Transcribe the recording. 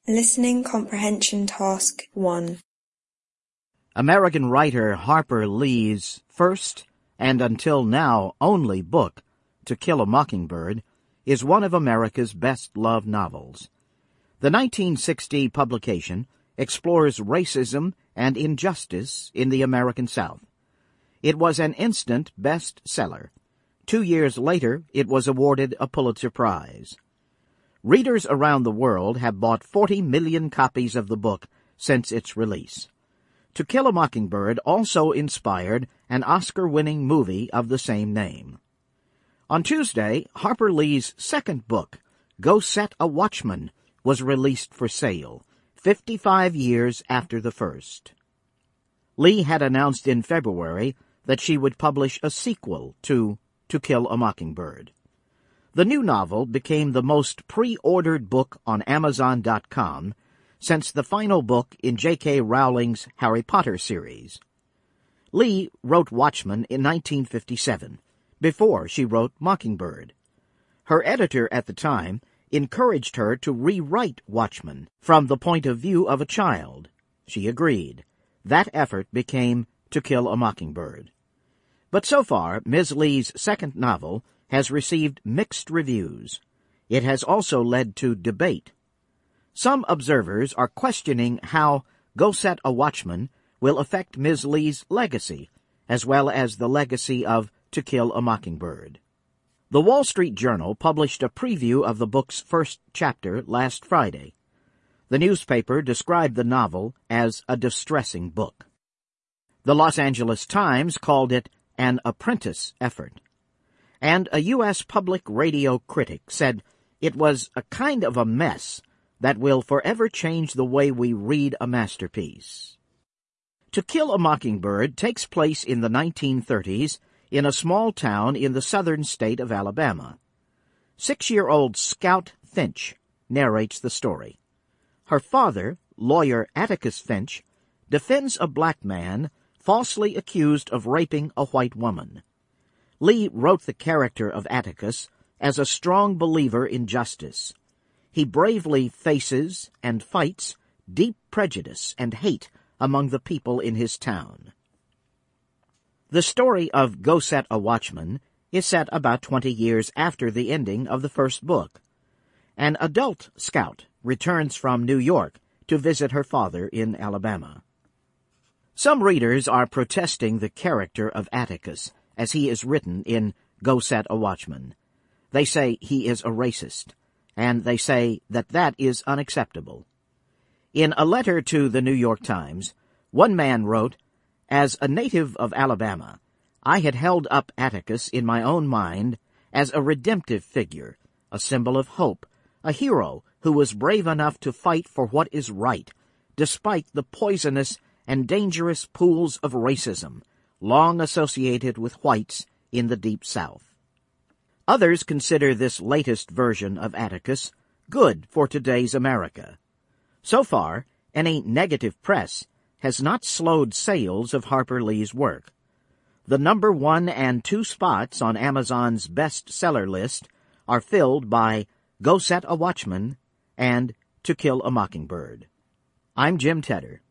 Listening Comprehension Task 1. American writer Harper Lee's first, and until now only book, To Kill a Mockingbird, is one of America's best-loved novels. The 1960 publication explores racism and injustice in the American South. It was an instant bestseller. 2 years later, it was awarded a Pulitzer Prize. Readers around the world have bought 40 million copies of the book since its release. To Kill a Mockingbird also inspired an Oscar-winning movie of the same name. On Tuesday, Harper Lee's second book, Go Set a Watchman, was released for sale, 55 years after the first. Lee had announced in February that she would publish a sequel to Kill a Mockingbird. The new novel became the most pre-ordered book on Amazon.com since the final book in J.K. Rowling's Harry Potter series. Lee wrote Watchmen in 1957, before she wrote Mockingbird. Her editor at the time encouraged her to rewrite Watchmen from the point of view of a child. She agreed. That effort became To Kill a Mockingbird. But so far, Ms. Lee's second novel has received mixed reviews. It has also led to debate. Some observers are questioning how Go Set a Watchman will affect Ms. Lee's legacy, as well as the legacy of To Kill a Mockingbird. The Wall Street Journal published a preview of the book's first chapter last Friday. The newspaper described the novel as a distressing book. The Los Angeles Times called it an apprentice effort. And a U.S. public radio critic said it was a kind of a mess that will forever change the way we read a masterpiece. To Kill a Mockingbird takes place in the 1930s in a small town in the southern state of Alabama. 6-year-old Scout Finch narrates the story. Her father, lawyer Atticus Finch, defends a black man falsely accused of raping a white woman. Lee wrote the character of Atticus as a strong believer in justice. He bravely faces and fights deep prejudice and hate among the people in his town. The story of Go Set a Watchman is set about 20 years after the ending of the first book. An adult Scout returns from New York to visit her father in Alabama. Some readers are protesting the character of Atticus as he is written in Go Set a Watchman. They say he is a racist, and they say that is unacceptable. In a letter to the New York Times, one man wrote, "As a native of Alabama, I had held up Atticus in my own mind as a redemptive figure, a symbol of hope, a hero who was brave enough to fight for what is right, despite the poisonous and dangerous pools of racism long associated with whites in the Deep South." Others consider this latest version of Atticus good for today's America. So far, any negative press has not slowed sales of Harper Lee's work. The number 1 and 2 spots on Amazon's bestseller list are filled by Go Set a Watchman and To Kill a Mockingbird. I'm Jim Tedder.